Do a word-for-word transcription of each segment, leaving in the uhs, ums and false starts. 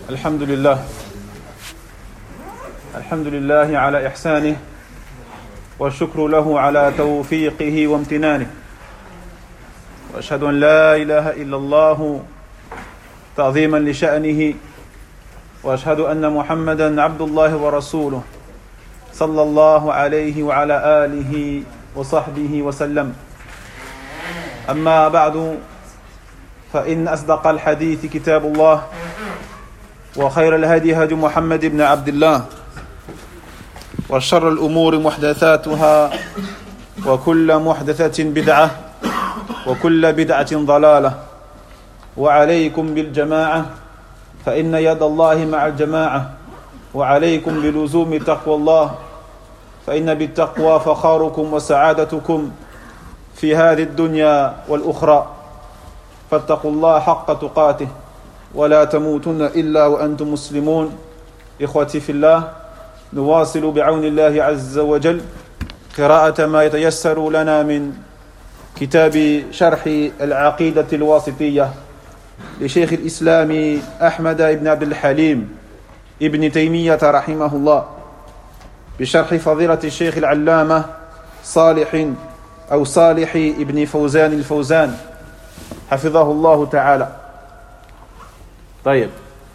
الحمد لله الحمد لله على إحسانه والشكر له على توفيقه وامتنانه وأشهد أن لا إله إلا الله تعظيما لشأنه وأشهد أن محمدا عبد الله ورسوله صلى الله عليه وعلى آله وصحبه وسلم. أما بعد، فإن أصدق الحديث كتاب الله، وخير الهدي هدي محمد بن عبد الله، وشر الأمور محدثاتها، وكل محدثة بدعة، وكل بدعة ضلالة. وعليكم بالجماعة فإن يد الله مع الجماعة، وعليكم بلزوم تقوى الله فإن بالتقوى فخاركم وسعادتكم في هذه الدنيا والأخرى. فاتقوا الله حق تقاته ولا تموتن إلا وأنتم مسلمون. إخوتي في الله، نواصل بعون الله عز وجل قراءة ما يتيسر لنا من كتاب شرح العقيدة الواسطية لشيخ الإسلام أحمد بن عبد الحليم ابن تيمية رحمه الله، بشرح فضيلة الشيخ العلامة صالح أو صالح ابن فوزان الفوزان حفظه الله تعالى. طيب،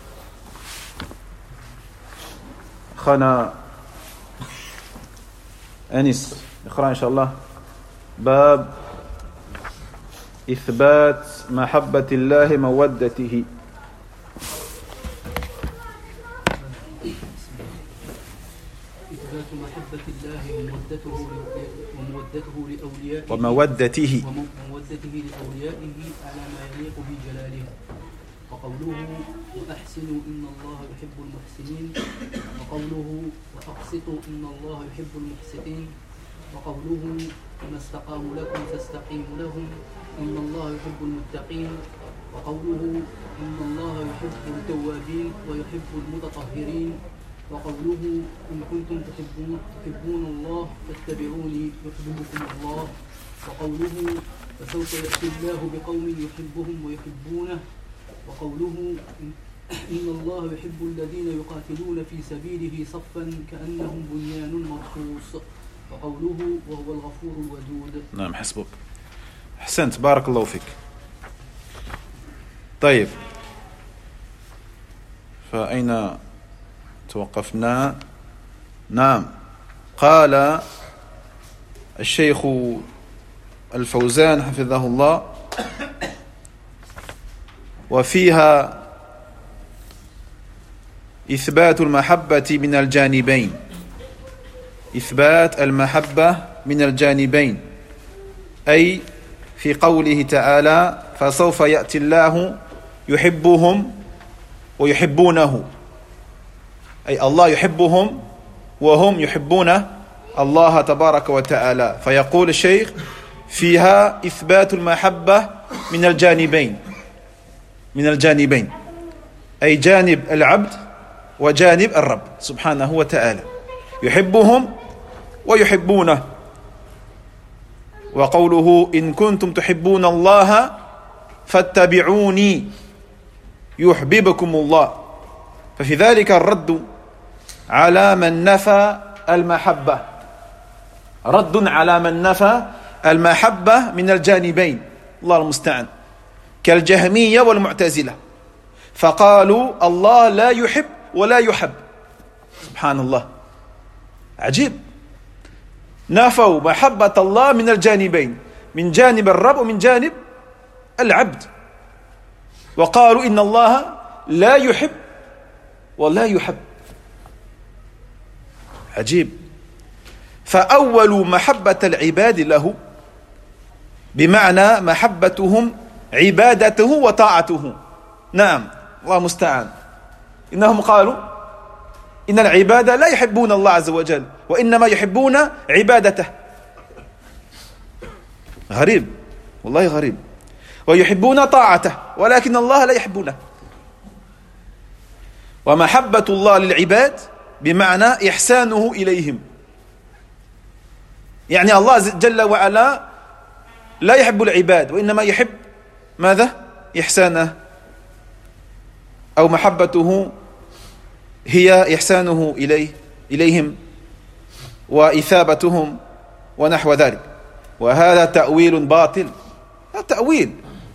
أخانا أنس اقرأ إن شاء الله باب إثبات محبة الله مودته. إثبات محبة الله ومودته ومودته لأوليائه ومودته ومودته لأوليائه على ما يليق بجلاله. وقوله وأحسنوا إن الله يحب المحسنين، وقوله وأقسطوا إن الله يحب المقسطين، وقوله وما استقاموا لكم فاستقيموا لهم إن الله يحب المتقين، وقوله إن الله يحب التوابين ويحب المتطهرين، وقوله إن كنتم تحبون, تحبون الله فاتبعوني يحببكم الله، وقوله فسوف يأتي الله بقوم يحبهم ويحبونه، وقوله إن الله يحب الذين يقاتلون في سبيله صفا كأنهم بنيان مرصوص، وقوله وهو الغفور الودود. نعم، حسبك، أحسنت، بارك الله فيك. طيب، فأين توقفنا؟ نعم، قال الشيخ الفوزان حفظه الله: وفيها إثبات المحبة من الجانبين. إثبات المحبة من الجانبين، أي في قوله تعالى: فسوف يأتي الله يحبهم ويحبونه، أي الله يحبهم وهم يحبون الله تبارك وتعالى. فيقول الشيخ: فيها إثبات المحبة من الجانبين، من الجانبين أي جانب العبد وجانب الرب سبحانه وتعالى، يحبهم ويحبونه. وقوله إن كنتم تحبون الله فاتبعوني يحببكم الله، ففي ذلك الرد على من نفى المحبة، رد على من نفى المحبة من الجانبين، الله المستعان، كالجهمية والمعتزلة، فقالوا الله لا يحب ولا يحب. سبحان الله، عجيب، نفوا محبة الله من الجانبين، من جانب الرب ومن جانب العبد، وقالوا إن الله لا يحب ولا يحب. عجيب. فأول محبة العباد له بمعنى محبتهم عبادته وطاعته. نعم، الله مستعان. إنهم قالوا إن العباد لا يحبون الله عز وجل، وإنما يحبون عبادته. غريب، والله غريب. ويحبون طاعته، ولكن الله لا يحبونه. ومحبة الله للعباد بمعنى إحسانه إليهم، يعني الله جل وعلا لا يحب العباد، وإنما يحب ماذا؟ إحسانه، أو محبته هي إحسانه إليه إليهم وإثابتهم ونحو ذلك وهذا تأويل باطل هذا تأويل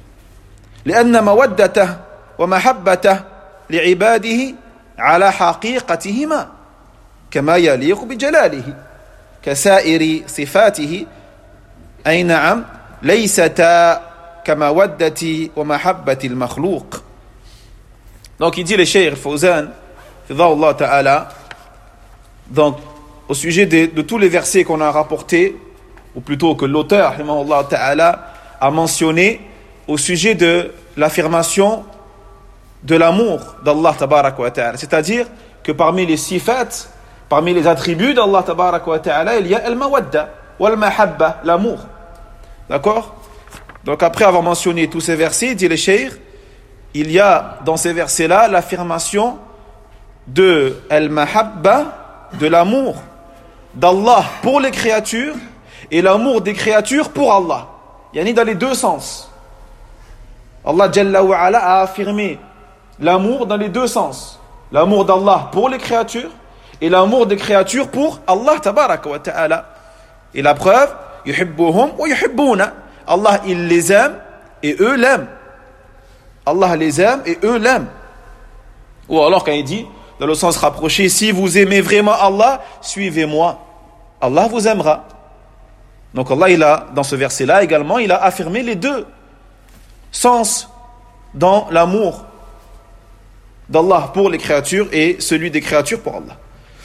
لأن مودته ومحبته لعباده على حقيقتهما كما يليق بجلاله كسائر صفاته أي نعم ليستا كمودة ومحبة المخلوق. Donc il dit le Cheikh Fawzan Fidahullah Ta'ala, donc au sujet de, de tous les versets qu'on a rapportés, ou plutôt que l'auteur Fidahullah Ta'ala a mentionné au sujet de l'affirmation de l'amour d'Allah Tabarak wa Ta'ala, c'est-à-dire que parmi les sifat, parmi les attributs d'Allah Tabarak wa Ta'ala, il y a al-mawadda wal-mahabba, l'amour. D'accord? Donc après avoir mentionné tous ces versets, dit le Cheikh, il y a dans ces versets-là l'affirmation de al-mahabba, de l'amour d'Allah pour les créatures et l'amour des créatures pour Allah. Yani dans les deux sens. Allah Jalla wa Ala a affirmé l'amour dans les deux sens. L'amour d'Allah pour les créatures et l'amour des créatures pour Allah Tabaraka wa Ta'ala. Et la preuve, yuhibbuhum wa yuhibbuna. Allah, il les aime et eux l'aiment. Allah les aime et eux l'aiment. Ou alors quand il dit, dans le sens rapproché, si vous aimez vraiment Allah, suivez-moi. Allah vous aimera. Donc Allah, il a, dans ce verset-là également, il a affirmé les deux sens dans l'amour d'Allah pour les créatures et celui des créatures pour Allah.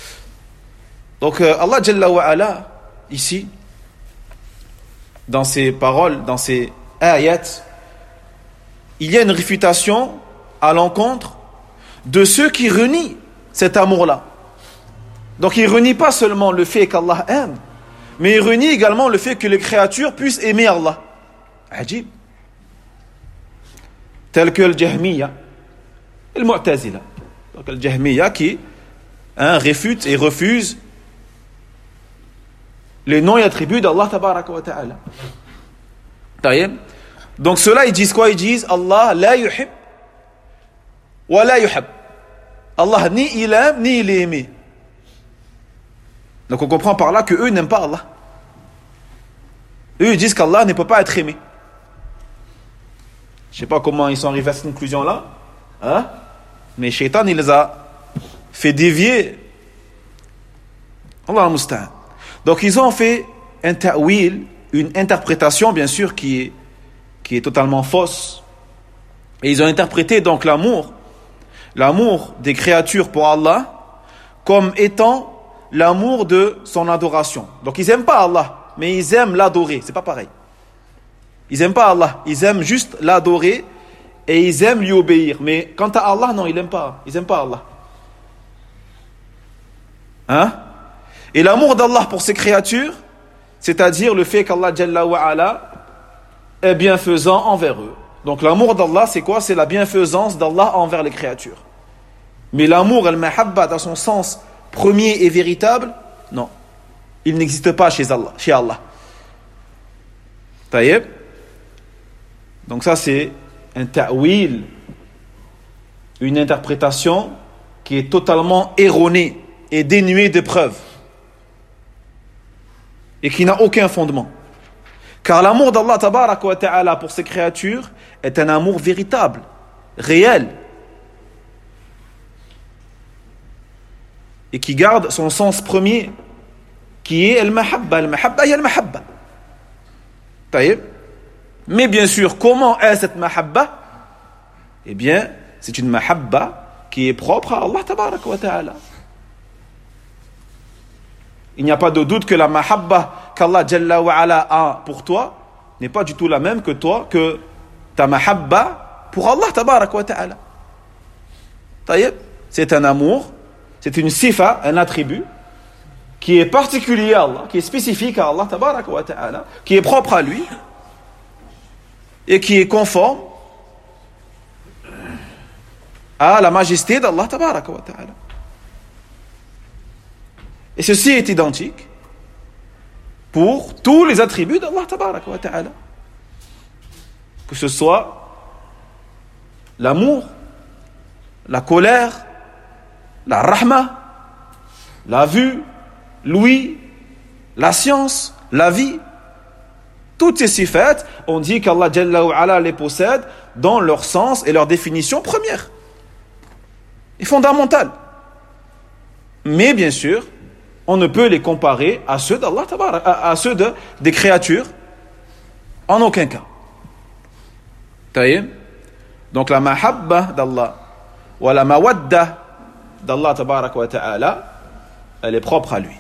Donc euh, Allah Jalla wa Ala, ici, dans ses paroles, dans ses ayats, il y a une réfutation à l'encontre de ceux qui renient cet amour-là. Donc il ne renie pas seulement le fait qu'Allah aime, mais il renie également le fait que les créatures puissent aimer Allah. Ajib. Tel que le Jahmiya et le Mu'tazila. Donc le Jahmiya qui hein, réfute et refuse les noms et attributs d'Allah Tabaraka wa Ta'ala. Taïm. Donc ceux-là ils disent quoi? Ils disent Allah la yuhib wa la yuhab. Allah ni il aime ni il est aimé. Donc on comprend par là que eux n'aiment pas Allah. Eux ils disent qu'Allah ne peut pas être aimé. Je ne sais pas comment ils sont arrivés à cette conclusion-là, hein? Mais Shaitan il les a fait dévier. Allah al-Musta'an. Donc ils ont fait un ta'wil, une interprétation bien sûr qui est, qui est totalement fausse. Et ils ont interprété donc l'amour, l'amour des créatures pour Allah comme étant l'amour de son adoration. Donc ils n'aiment pas Allah, mais ils aiment l'adorer. C'est pas pareil. Ils n'aiment pas Allah, ils aiment juste l'adorer et ils aiment lui obéir. Mais quant à Allah, non, ils n'aiment pas. Ils n'aiment pas Allah. Hein? Et l'amour d'Allah pour ses créatures, c'est-à-dire le fait qu'Allah Jalla wa Ala est bienfaisant envers eux. Donc l'amour d'Allah, c'est quoi? C'est la bienfaisance d'Allah envers les créatures. Mais l'amour, al-mahabba, dans son sens premier et véritable, non. Il n'existe pas chez Allah. Chez Allah. Taïeb. Donc ça, c'est un ta'wil, une interprétation qui est totalement erronée et dénuée de preuves. Et qui n'a aucun fondement. Car l'amour d'Allah Tabaraka wa Ta'ala pour ses créatures est un amour véritable, réel, et qui garde son sens premier, qui est al-mahabba. Al-mahabba y al-mahabba. Taïb. Mais bien sûr, comment est cette mahabba? Eh bien, c'est une mahabba qui est propre à Allah Tabaraka wa Ta'ala. Il n'y a pas de doute que la mahabba qu'Allah Jalla wa Ala a pour toi n'est pas du tout la même que toi, que ta mahabba pour Allah Tabaraka wa Ta'ala. Taïb. C'est un amour, c'est une sifa, un attribut qui est particulier à Allah, qui est spécifique à Allah Tabaraka wa Ta'ala, qui est propre à lui et qui est conforme à la majesté d'Allah Tabaraka wa Ta'ala. Et ceci est identique pour tous les attributs d'Allah Tabaraka wa Ta'ala. Que ce soit l'amour, la colère, la rahma, la vue, l'ouïe, la science, la vie. Toutes ces sifat, on dit qu'Allah Jalla wa Ala les possède dans leur sens et leur définition première et fondamentale. Mais bien sûr, on ne peut les comparer à ceux d'Allah, à, à ceux de, des créatures, en aucun cas. Taïb. Donc la mahabba d'Allah, ou la mawadda d'Allah tabarak wa ta'ala, elle est propre à lui.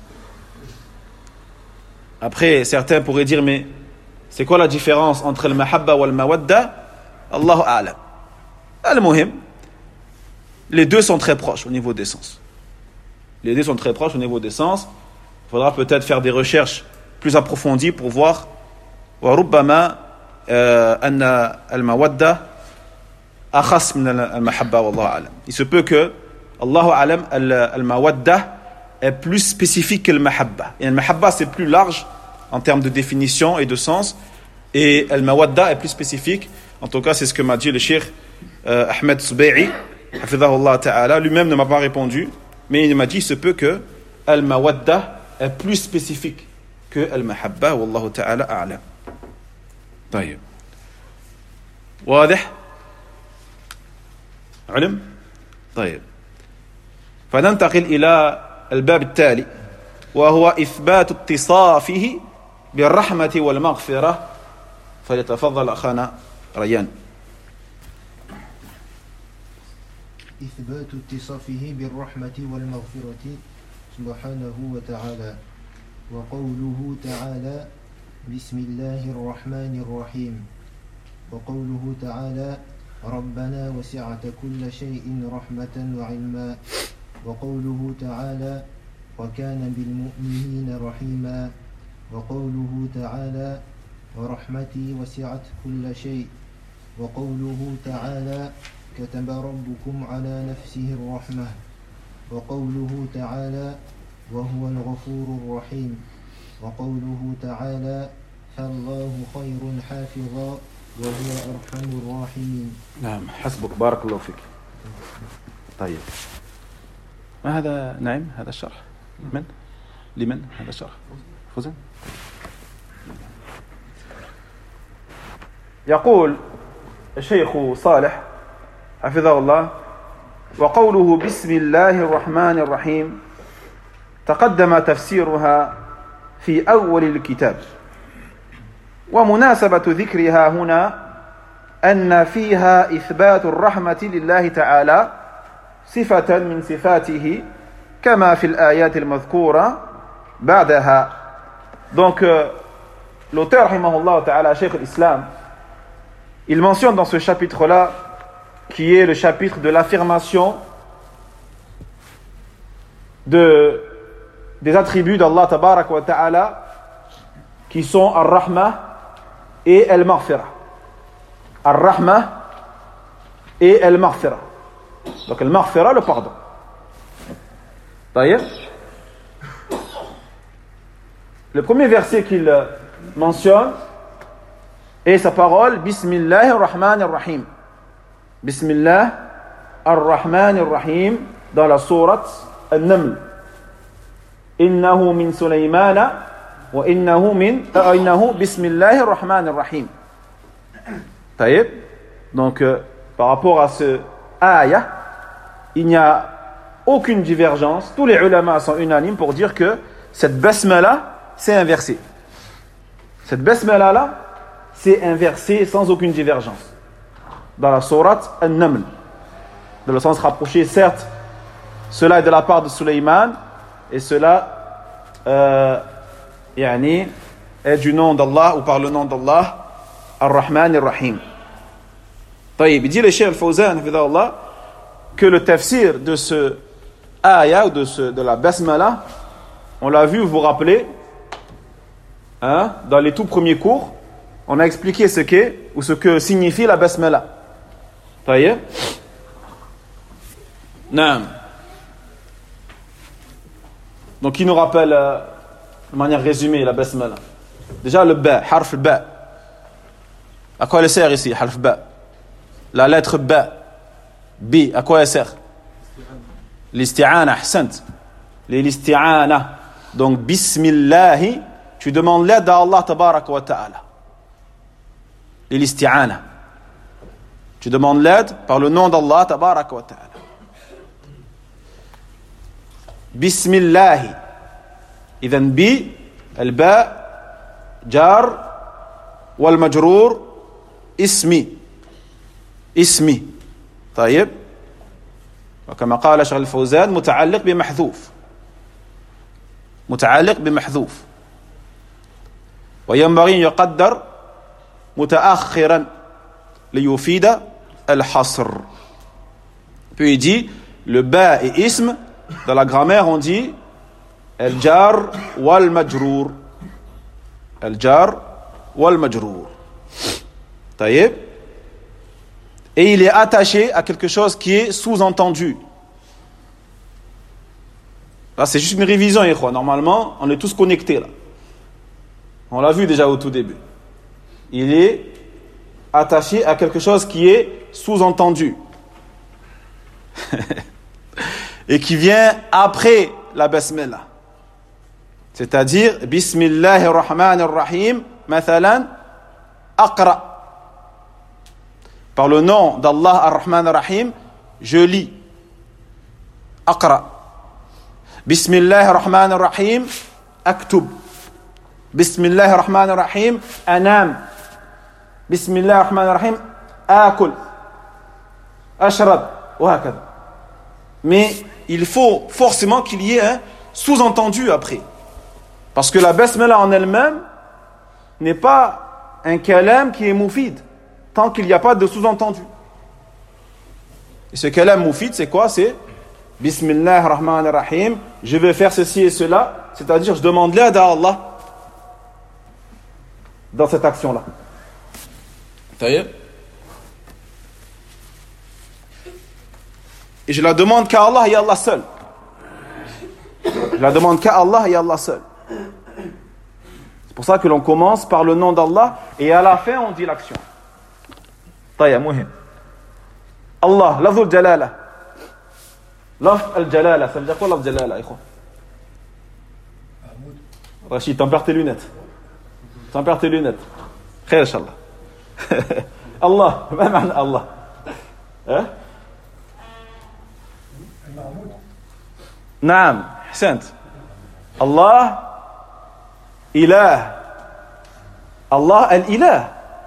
Après, certains pourraient dire, mais c'est quoi la différence entre le mahabba ou le mawadda? Allahu a'lam. Al-muhim, les deux sont très proches au niveau des sens. Les deux sont très proches au niveau des sens. Il faudra peut-être faire des recherches plus approfondies pour voir. وَرُبَّمَا أَنَّ الْمَوَدَّةَ أَخَص مِنَ الْمَحَبَّةِ وَاللَّهُ أَعْلَمُ. Il se peut que, Allahu a'lam, al-mawadda est plus spécifique que le mahabba. Et le mahabba, c'est plus large en termes de définition et de sens. Et le mawadda est plus spécifique. En tout cas, c'est ce que m'a dit le cheikh euh, Ahmed Subai'i, hafidhahullah ta'ala. Lui-même ne m'a pas répondu, mais il m'a dit, il se peut que al-mawadda est plus spécifique que al-mahabba. Wallahu ta'ala a'lam. طيب. واضح؟ علم؟ طيب. فننتقل إلى الباب التالي وهو إثبات اتصافه بالرحمة والمغفرة. فليتفضل أخانا ريان. إثبات اتصافه بالرحمة والمغفرة سبحانه وتعالى. وقوله تعالى بسم الله الرحمن الرحيم. وقوله تعالى ربنا وسعت كل شيء رحمة وعلما. وقوله تعالى وكان بالمؤمنين رحيما. وقوله تعالى ورحمتي وسعت كل شيء. وقوله تعالى كتب ربكم على نفسه الرحمة. وقوله تعالى وهو الغفور الرحيم. وقوله تعالى فالله خير حافظا وهو أرحم الراحمين. نعم حسبك بارك الله فيك. طيب ما هذا نعم هذا الشرح من لمن هذا الشرح فوزان. يقول الشيخ صالح حفظه الله وقوله بسم الله الرحمن الرحيم تقدم تفسيرها في أول الكتاب ومناسبة ذكرها هنا أن فيها إثبات الرحمة لله تعالى صفة من صفاته كما في الآيات المذكورة بعدها. Donc euh, l'auteur rahimahullah ta'ala Cheikh al-Islam, il mentionne dans ce chapitre-là, qui est le chapitre de l'affirmation de des attributs d'Allah tabarak wa ta'ala qui sont Ar-Rahma et Al-Maghfira. Ar-Rahma et Al-Maghfira. Donc Al-Maghfira, le pardon. Taïeb. Le premier verset qu'il mentionne est sa parole Bismillah ar-Rahman ar-Rahim. Bismillah ar-Rahman ar-Rahim dans la sourate An-Naml. إنه من سليمان وإنه من إنه بسم الله الرحمن الرحيم. طيب. Donc euh, par rapport à ce ayah, il n'y a aucune divergence. Tous les ulama sont unanimes pour dire que cette basmala c'est un verset. Cette basmala là c'est un verset sans aucune divergence dans la sourate An-Naml. Dans le sens rapproché, certes, cela est de la part de Sulayman. Et cela euh, yani, est du nom d'Allah ou par le nom d'Allah Ar-Rahman Ar-Rahim. Taïb, il dit le Cheikh Al-Fawzan que le tafsir de ce ayah ou de, ce, de la basmala, on l'a vu, vous vous rappelez, hein, dans les tout premiers cours, on a expliqué ce qu'est ou ce que signifie la basmala. Taïb. Naam. Donc, il nous rappelle euh, de manière résumée la basmala. Déjà, le ba, harf ba. À quoi elle sert ici, harf ba? La lettre ba. B, à quoi elle sert? L'isti'ana, ahsant. L'isti'ana. Donc, bismillahi, tu demandes l'aide à Allah tabaraka wa ta'ala. L'isti'ana. Tu demandes l'aide par le nom d'Allah tabaraka wa ta'ala. Bismillahi. Idhan bi, al-ba, jar, wal majrour, ismi. Ismi. طيب. وكما قال شيخ الفوزان متعلق بمحذوف. متعلق بمحذوف. وينبغي أن يقدر متأخرا ليفيد الحصر. Puis il dit le ba et ism dans la grammaire on dit al-jar wal majrour. Al-jar wal majrour. طيب. Et il est attaché à quelque chose qui est sous-entendu. Là, c'est juste une révision, ikhwa. Normalement, on est tous connectés là. On l'a vu déjà au tout début. Il est attaché à quelque chose qui est sous-entendu. Et qui vient après la basmala. C'est-à-dire, Bismillahir Rahmanir Rahim, mathalan, Aqra. Par le nom d'Allah Ar-Rahman Ar-Rahim, je lis. Aqra. Bismillahir Rahmanir Rahim, aktub. Bismillahir Rahmanir Rahim, anam. Bismillahir Rahmanir Rahim, akul. Ashrab. Wahakad. Mais il faut forcément qu'il y ait un sous-entendu après. Parce que la basmala en elle-même n'est pas un kalam qui est moufid. Tant qu'il n'y a pas de sous-entendu. Et ce kalam moufid, c'est quoi? C'est Bismillah ar-Rahman ar-Rahim, je vais faire ceci et cela, c'est-à-dire je demande l'aide à Allah dans cette action-là. Et je la demande qu'à Allah et Allah seul. Je la demande qu'à Allah et Allah seul. C'est pour ça que l'on commence par le nom d'Allah et à la fin on dit l'action. طيب مهم الله لفظ الجلالة لفظ الجلالة ça veut dire quoi لفظ الجلالة يا إخوان Rachid t'en perds tes lunettes t'en perds tes lunettes خير إن شاء الله الله ما معنى الله ها نعم أحسنت الله إله الله الإله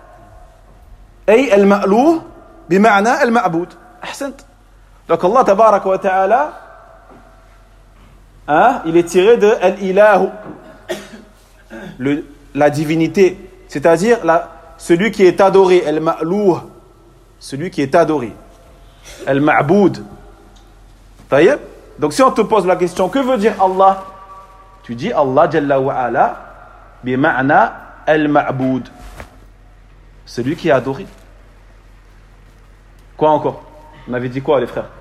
أي المألوه بمعنى المعبود أحسنت donc Allah tabaraka wa ta'ala hein, il est tiré de al-ilahu le, la divinité c'est-à-dire la, celui qui est adoré al-ma'louh celui qui est adoré al-ma'boud طيب donc si on te pose la question que veut dire Allah tu dis Allah jalla wa ala bima'na al-ma'boud celui qui est adoré. Quoi encore? On avait dit quoi les frères?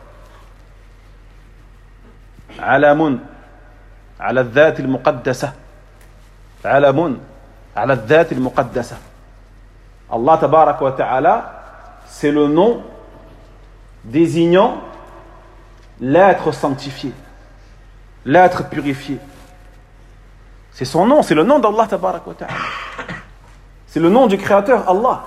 Alamun ala al-dhat al-muqaddasa. Alamun ala al-dhat al-muqaddasa. Allah tabaraka wa ta'ala, c'est le nom désignant l'être sanctifié, l'être purifié. C'est son nom, c'est le nom d'Allah tabaraka wa ta'ala. C'est le nom du créateur, Allah.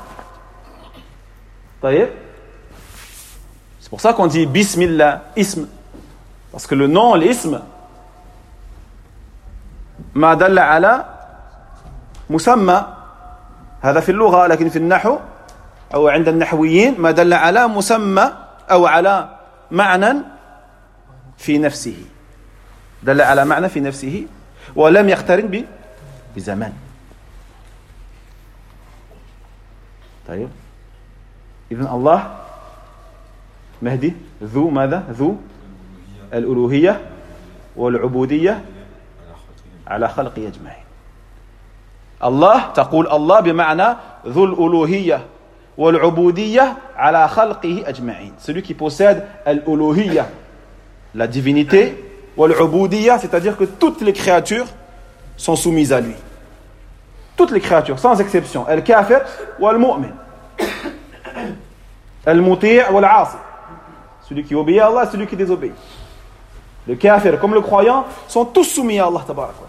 C'est pour ça qu'on dit Bismillah, ism. Parce que le nom, l'ism, ما دل على مسمى هذا في اللغة لكن في النحو أو عند النحويين ما دل على مسمى أو على معنى في نفسه دل على معنى في نفسه ولم يقترن بزمان. طيب إذن الله مهدي ذو ماذا ذو الألوهية والعبودية على خلقه أجمعين. الله تقول الله بمعنى ذو الألوهية والعبودية على خلقه أجمعين. Celui qui possède l'uluhiyya, la divinité, والعبودية, c'est-à-dire que toutes les créatures sont soumises à lui. Toutes les créatures, sans exception. Al-kafir wal-mu'min. Al-muti' wal-'asi. Celui qui obéit à Allah, celui qui désobéit. Le kafir comme le croyant sont tous soumis à Allah tabarak wa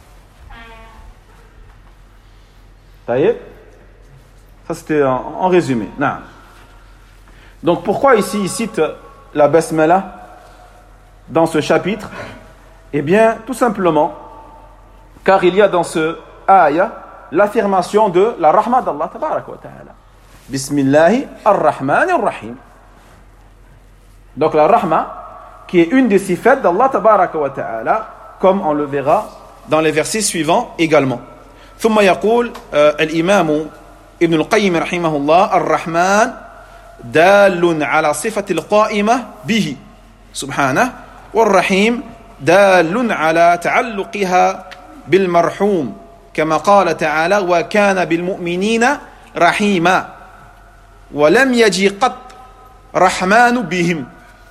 ta'ala. Taïeb. Ça c'était en, en résumé. Non. Donc pourquoi ici il cite la basmala dans ce chapitre? Eh bien, tout simplement, car il y a dans ce ayah l'affirmation de la rahma d'Allah tabarak wa ta'ala. Bismillahi ar-Rahman ar-Rahim. Donc la rahma, qui est une des sifat d'Allah tabarak wa ta'ala, comme on le verra dans les versets suivants également. ثم يقول الإمام ابن القيم رحمه الله الرحمن دال على صفة القائمة به سبحانه والرحيم دال على تعلقها بالمرحوم كما قال تعالى وكان بالمؤمنين رحيما ولم يجي قط رحمن بهم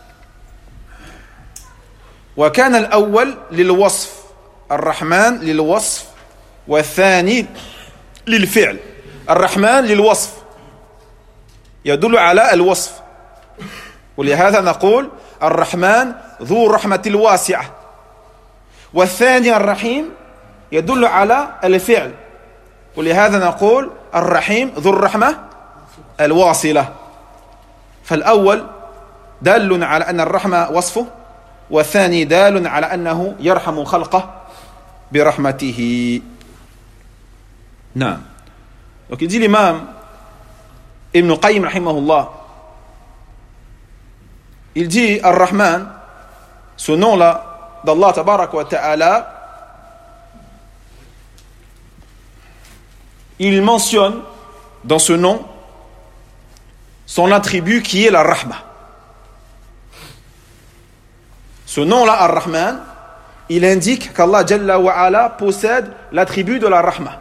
وكان الأول للوصف الرحمن للوصف والثاني للفعل الرحمن للوصف يدل على الوصف ولهذا نقول الرحمن ذو الرحمة الواسعة والثاني الرحيم يدل على الفعل ولهذا نقول الرحيم ذو الرحمة الواصلة فالأول دال على أن الرحمة وصفه والثاني دال على أنه يرحم خلقه برحمته. نعم. Donc il dit l'imam Ibn Qayyim rahimahullah, il dit Ar-Rahman, ce nom-là d'Allah tabarak wa ta'ala, il mentionne dans ce nom son attribut qui est la rahma. Ce nom-là, Ar-Rahman, il indique qu'Allah Jalla wa Ala possède l'attribut de la rahma.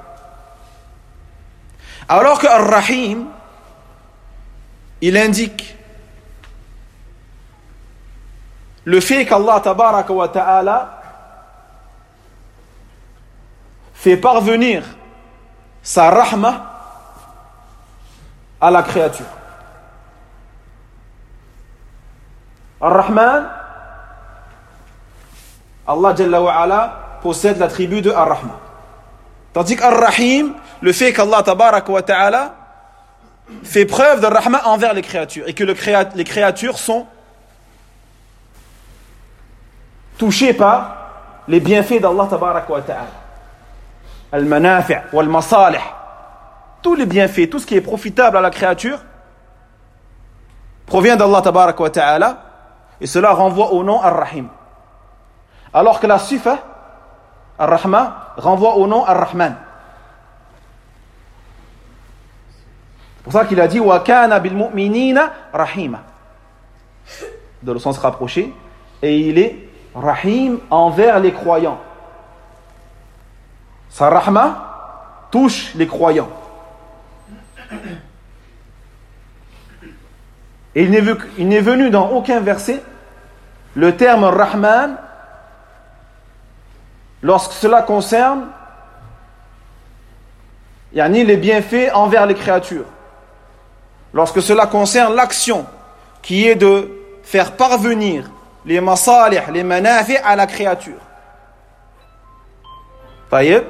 Alors que Ar-Rahim, il indique le fait qu'Allah tabaraka wa ta'ala fait parvenir sa rahma à la créature. Ar-Rahman, Allah Jalla wa Ala possède l'attribut de Ar-Rahma. Tandis qu'Ar-Rahim, le fait qu'Allah tabaraka wa ta'ala fait preuve de rahma envers les créatures et que le créa- les créatures sont touchées par les bienfaits d'Allah tabaraka wa ta'ala. Al-manafi' wal-masalih. Tous les bienfaits, tout ce qui est profitable à la créature provient d'Allah tabaraka wa ta'ala et cela renvoie au nom Ar-Rahim. Alors que la sifa, Ar-Rahma, renvoie au nom Ar-Rahman. C'est pour ça qu'il a dit wa kana bil mu'minina rahima, dans le sens rapproché, et il est rahim envers les croyants. Sa rahma touche les croyants. Et il n'est, vu, il n'est venu dans aucun verset le terme Rahman lorsque cela concerne yani les bienfaits envers les créatures. Lorsque cela concerne l'action qui est de faire parvenir les masalih, les manafi' à la créature. Taïeb.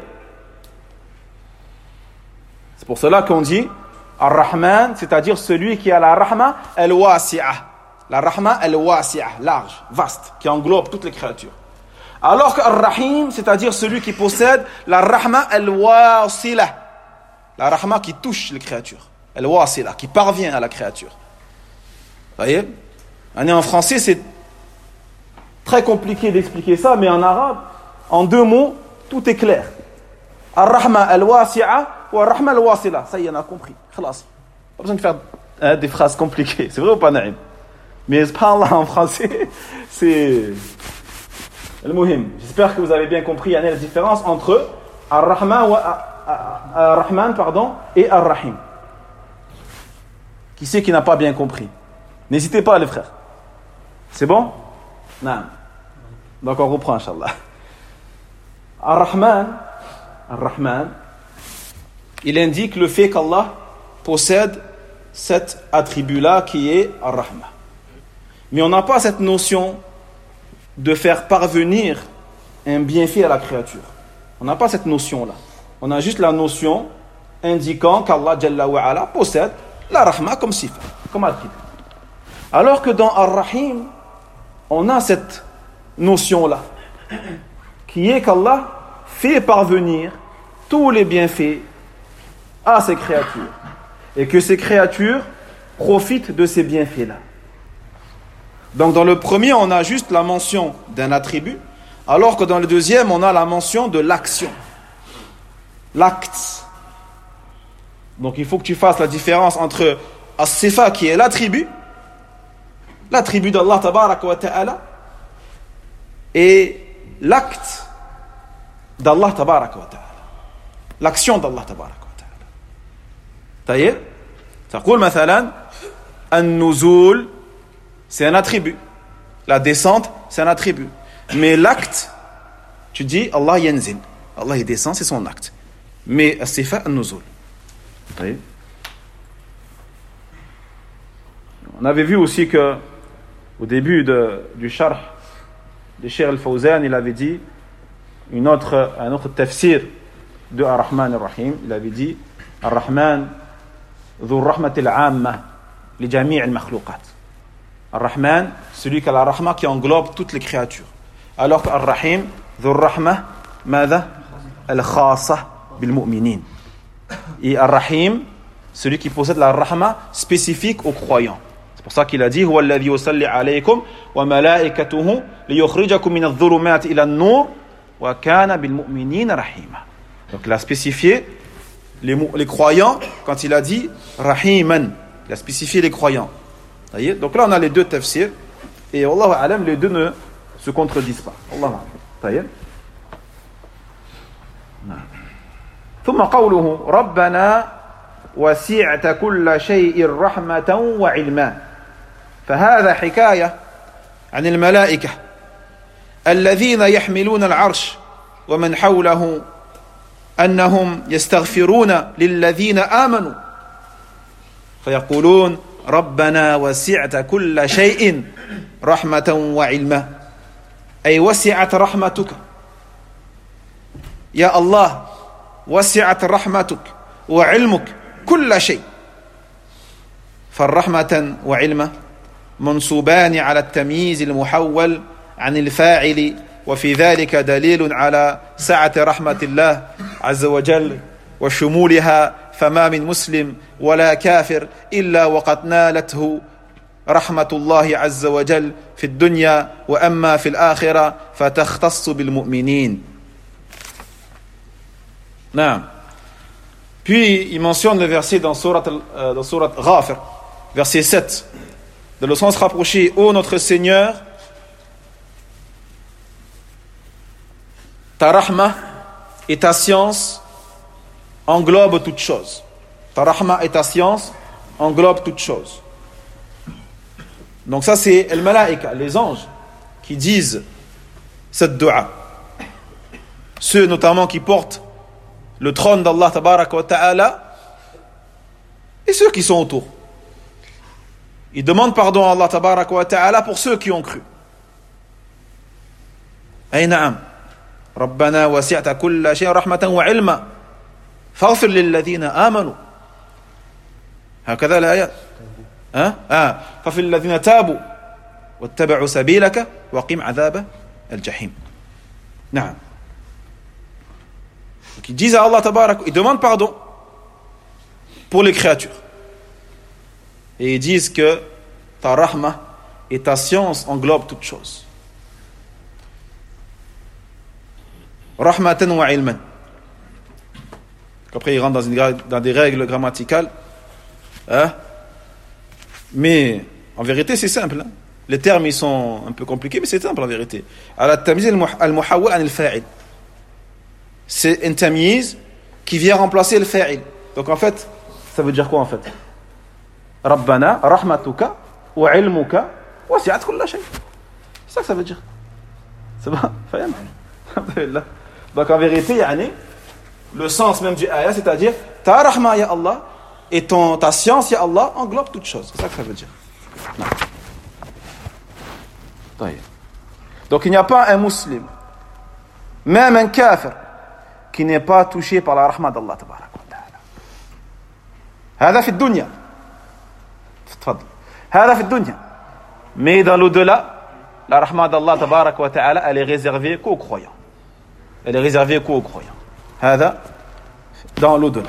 C'est pour cela qu'on dit Ar-Rahman, c'est-à-dire celui qui a la rahma al-wasi'ah. La rahma al-wasi'ah, large, vaste, qui englobe toutes les créatures. Alors que Ar-Rahim, c'est-à-dire celui qui possède la rahma al-wasilah. La rahma qui touche les créatures. Al-wasila, qui parvient à la créature. Vous voyez? En français, c'est très compliqué d'expliquer ça, mais en arabe, en deux mots, tout est clair. Ar-Rahma al-wasi'a ou Ar-Rahma al-wasila. Ça y est, on a compris. Khalas. Pas besoin de faire hein, des phrases compliquées. C'est vrai ou pas, Naïm? Mais subhanallah, en français, c'est al-muhim. J'espère que vous avez bien compris la différence entre Ar-Rahma wa Ar-Rahman, pardon, et Ar-Rahim. Qui c'est qui n'a pas bien compris? N'hésitez pas, les frères. C'est bon? Non. Donc on reprend, Inch'Allah. Ar-Rahman, Ar-Rahman, il indique le fait qu'Allah possède cet attribut-là qui est Ar-Rahma. Mais on n'a pas cette notion de faire parvenir un bienfait à la créature. On n'a pas cette notion-là. On a juste la notion indiquant qu'Allah Jalla wa Ala possède la rahma comme sifa, comme attribut. Alors que dans Ar-Rahim, on a cette notion-là, qui est qu'Allah fait parvenir tous les bienfaits à ses créatures, et que ces créatures profitent de ces bienfaits-là. Donc dans le premier, on a juste la mention d'un attribut, alors que dans le deuxième, on a la mention de l'action, l'acte. Donc il faut que tu fasses la différence entre as-sifa qui est l'attribut, l'attribut d'Allah tabaraka wa ta'ala, et l'acte d'Allah tabaraka wa ta'ala, l'action d'Allah tabaraka wa ta'ala. Taïeb, taqul mathalan, an-nuzul, c'est un attribut. La descente, c'est un attribut. Mais l'acte, tu dis Allah yanzil. Allah il descend, c'est son acte. Mais as-sifa an-nuzul. Taïeb. On avait vu aussi que au début de, du sharh de Cheikh Al-Fawzan, il avait dit une autre, un autre tafsir de Ar-Rahman Ar-Rahim. Il avait dit Ar-Rahman dhu rahmatil amma li jami' al-makhluqat. Ar-Rahman, celui qui a la rahma qui englobe toutes les créatures. Alors qu'Ar-Rahim dhu rahma madha al-khassa bil mu'minin. Et Ar-Rahim, celui qui possède la rahma spécifique aux croyants. C'est pour ça qu'il a dit huwa alladhi yusalli alaykum wa malaikatuhu liyukhrijakum min adh-dhulumati ila an-nur wa kana bil mu'minina rahima. Donc il a spécifié les, les croyants quand il a dit rahiman, il a spécifié les croyants. Voyez? Donc là on a les deux tafsirs et wallahu a'lam, les deux ne se contredisent pas. Wallahu a'lam. ثم قوله ربنا وسعت كل شيء رحمة وعلما فهذا حكاية عن الملائكة الذين يحملون العرش ومن حوله أنهم يستغفرون للذين آمنوا فيقولون ربنا وسعت كل شيء رحمة وعلما أي وسعت رحمتك يا الله وسعت رحمتك وعلمك كل شيء فالرحمة وعلمه منصوبان على التمييز المحول عن الفاعل وفي ذلك دليل على سعة رحمة الله عز وجل وشمولها فما من مسلم ولا كافر إلا وقد نالته رحمة الله عز وجل في الدنيا وأما في الآخرة فتختص بالمؤمنين. نعم. Puis il mentionne le verset dans Surat, euh, dans Surat Ghafir, verset sept, de le sens rapproché: ô notre Seigneur, ta rahma et ta science englobent toutes choses. Ta rahma et ta science englobent toutes choses. Donc ça c'est el malaika, les anges, qui disent cette dua. Ceux notamment qui portent le trône d'Allah tabaraka wa ta'ala et ceux qui sont autour. Ils demandent pardon à Allah tabaraka wa ta'ala pour ceux qui ont cru. Ay na'am. Rabbana wasi'ta kulla shay'in rahmatan wa 'ilma faghfir lil ladhina amanu. هكذا الآيات. ها؟ آه. ففي الذين تابوا واتبعوا سبيلك وقم عذاب الجحيم. نعم. Donc ils disent à Allah tabarak, ils demandent pardon pour les créatures. Et ils disent que ta rahma et ta science englobent toutes choses. Rahmatan wa ilman. Après ils rentrent dans, une, dans des règles grammaticales. Hein? Mais en vérité c'est simple. Hein? Les termes ils sont un peu compliqués, mais c'est simple en vérité. Ala tamiz al-muhawwal an al-fa'il. C'est un tamyiz qui vient remplacer le fa'il. Donc en fait, ça veut dire quoi en fait? Rabbana, rahmatuka, wa ilmuka, wasi'at kulla shay. C'est ça que ça veut dire. C'est bon? Faham? Alhamdulillah. Donc en vérité, yani, le sens même du ayah, c'est-à-dire ta rahma ya Allah et ton, ta science ya Allah englobe toutes choses. C'est ça que ça veut dire. Non. Donc il n'y a pas un musulman, même un kafir, qui n'est pas touché par la rahma d'Allah tabarak wa ta'ala. هذا في الدنيا. تفضل. هذا في الدنيا. Mais dans l'au-delà, la rahma d'Allah tabarak wa ta'ala, elle est réservée qu'aux croyants. Elle est réservée qu'aux croyants. هذا dans l'au-delà.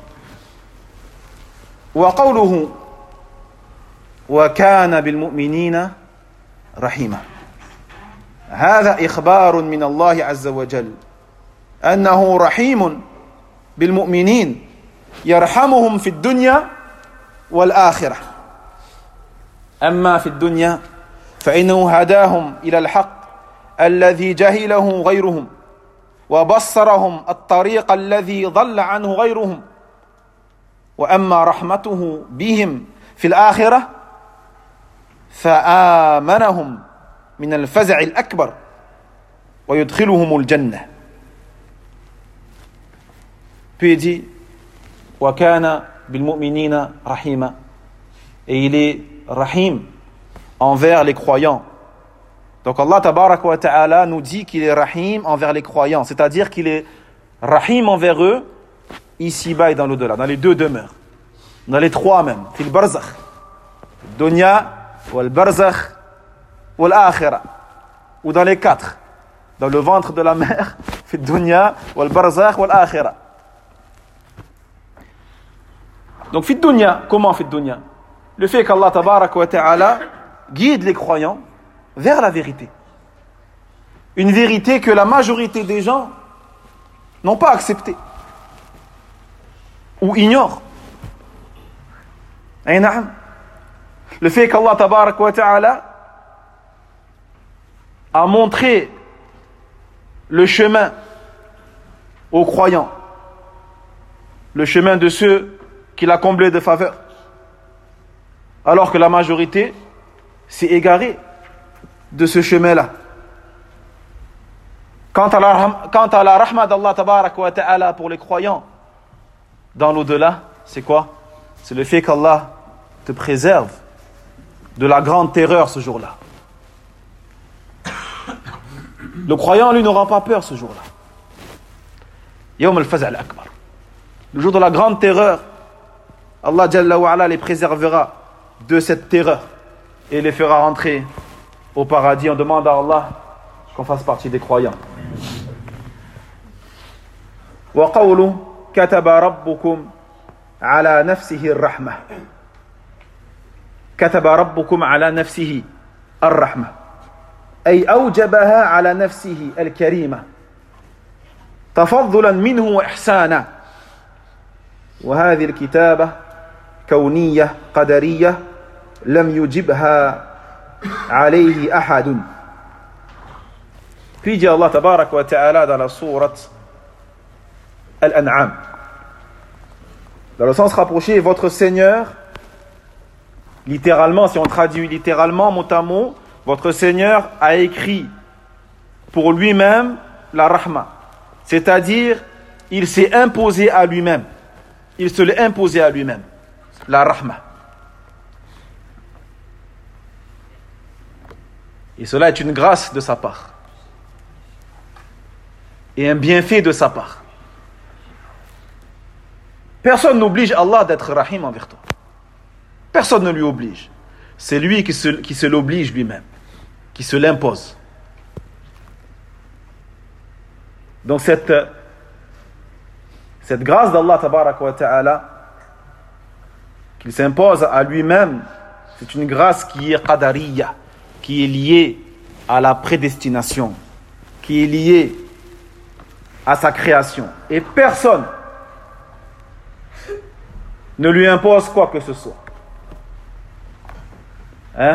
وقوله وكان بالمؤمنين رحيما. هذا إخبار من الله عز وجل أنه رحيم بالمؤمنين يرحمهم في الدنيا والآخرة. أما في الدنيا فإنه هداهم إلى الحق الذي جهله غيرهم وبصرهم الطريق الذي ضل عنه غيرهم. وأما رحمته بهم في الآخرة فآمنهم من الفزع الأكبر ويدخلهم الجنة. Puis il dit وَكَانَ بِالْمُؤْمِنِينَ رَحِيمًا. Et il est rahim envers les croyants. Donc Allah tabaraka wa ta'ala nous dit qu'il est rahim envers les croyants, c'est-à-dire qu'il est rahim envers eux ici-bas et dans l'au-delà, dans les deux demeures, dans les trois même, fil barzakh, dunya wal barzakh wal akhirah, ou dans les quatre, dans le ventre de la mer, fil dunya wal barzakh wal akhirah. Donc fil dunya, comment fil dunya? Le fait qu'Allah tabaraka wa ta'ala guide les croyants vers la vérité. Une vérité que la majorité des gens n'ont pas acceptée ou ignorent. Le fait qu'Allah tabarak wa ta'ala a montré le chemin aux croyants, le chemin de ceux qu'il a comblés de faveur, alors que la majorité s'est égarée de ce chemin-là. Quant à la, quant à la rahma d'Allah tabarak wa ta'ala pour les croyants dans l'au-delà, c'est quoi? C'est le fait qu'Allah te préserve de la grande terreur ce jour-là. Le croyant, lui, n'aura pas peur ce jour-là. Yawm al-Faz' al-Akbar. Le jour de la grande terreur, Allah Jalla wa Ala les préservera de cette terreur et les fera rentrer au paradis. On demande à Allah qu'on fasse partie des croyants. Wa qawlu kataba rabbukum ala nafsihi ar-rahmah. Kataba rabbukum ala nafsihi ar-rahmah. أي أوجبها على نفسه الكريمة تفضلا منه وإحسانا. وهذه الكتابة كونية قدرية لم يجبها عليه أحد. Puis dit Allah tabarak wa ta'ala dans la sourate Al-An'am, dans le sens rapproché, votre Seigneur, littéralement, si on traduit littéralement mot à mot, votre Seigneur a écrit pour lui-même la rahma, c'est-à-dire il s'est imposé à lui-même, il se l'est imposé à lui-même, la rahma. Et cela est une grâce de sa part et un bienfait de sa part. Personne n'oblige Allah d'être rahim envers toi. Personne ne lui oblige. C'est lui qui se, qui se l'oblige lui-même, qui se l'impose. Donc cette, cette grâce d'Allah tabarak wa ta'ala qu'il s'impose à lui-même, c'est une grâce qui est qadariya, qui est liée à la prédestination, qui est liée à sa création. Et personne ne lui impose quoi que ce soit. Hein?